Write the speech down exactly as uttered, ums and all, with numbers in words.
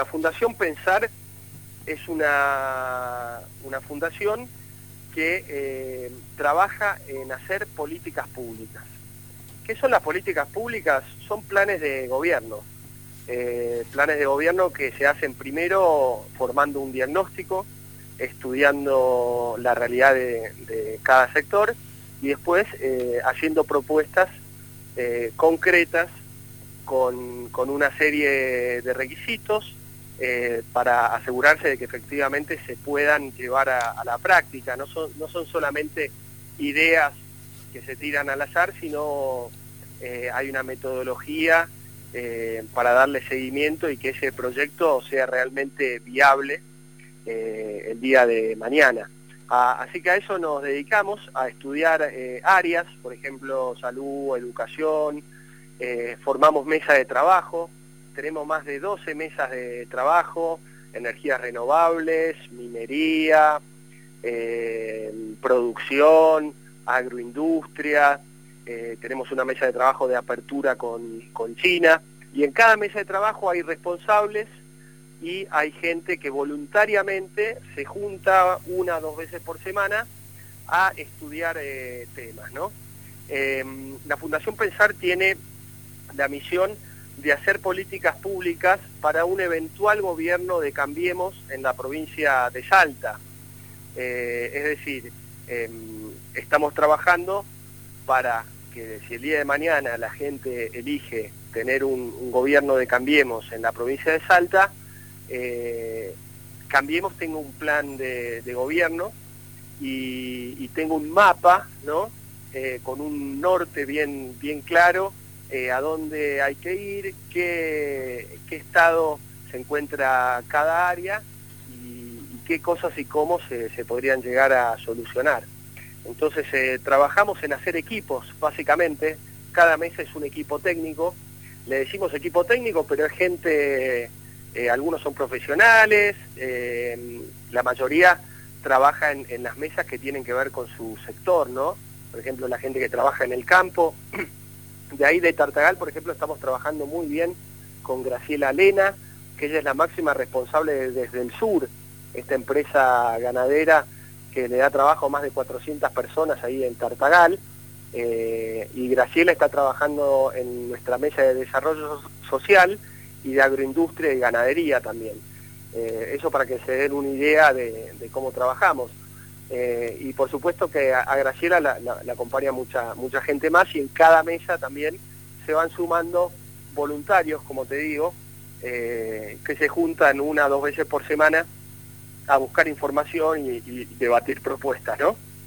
La Fundación Pensar es una, una fundación que eh, trabaja en hacer políticas públicas. ¿Qué son las políticas públicas? Son planes de gobierno. Eh, planes de gobierno que se hacen primero formando un diagnóstico, estudiando la realidad de, de cada sector y después eh, haciendo propuestas eh, concretas con, con una serie de requisitos eh, para asegurarse de que efectivamente se puedan llevar a, a la práctica. No son, no son solamente ideas que se tiran al azar, sino eh, hay una metodología eh, para darle seguimiento y que ese proyecto sea realmente viable eh, el día de mañana. Ah, así que a eso nos dedicamos, a estudiar eh, áreas, por ejemplo, salud, educación, eh, formamos mesas de trabajo, tenemos más de doce mesas de trabajo, energías renovables, minería, eh, producción, agroindustria, eh, tenemos una mesa de trabajo de apertura con, con China, y en cada mesa de trabajo hay responsables y hay gente que voluntariamente se junta una o dos veces por semana a estudiar eh, temas, ¿no? Eh, la Fundación Pensar tiene la misión de hacer políticas públicas para un eventual gobierno de Cambiemos en la provincia de Salta. Eh, es decir, eh, estamos trabajando para que si el día de mañana la gente elige tener un, un gobierno de Cambiemos en la provincia de Salta, eh, Cambiemos tenga un plan de, de gobierno y, y tenga un mapa, ¿no? Eh, con un norte bien, bien claro, eh, a dónde hay que ir, qué, qué estado se encuentra cada área y, y qué cosas y cómo se, se podrían llegar a solucionar. Entonces eh, trabajamos en hacer equipos, básicamente, cada mesa es un equipo técnico, le decimos equipo técnico, pero es gente, eh, algunos son profesionales, eh, la mayoría trabaja en, en las mesas que tienen que ver con su sector, ¿no? Por ejemplo, la gente que trabaja en el campo. De ahí de Tartagal, por ejemplo, estamos trabajando muy bien con Graciela Lena, que ella es la máxima responsable de, desde el sur, esta empresa ganadera que le da trabajo a más de cuatrocientas personas ahí en Tartagal, eh, y Graciela está trabajando en nuestra mesa de desarrollo social y de agroindustria y ganadería también. Eh, eso para que se den una idea de, de cómo trabajamos. Eh, y por supuesto que a, a Graciela la, la, la acompaña mucha, mucha gente más y en cada mesa también se van sumando voluntarios, como te digo, eh, que se juntan una o dos veces por semana a buscar información y, y debatir propuestas, ¿no?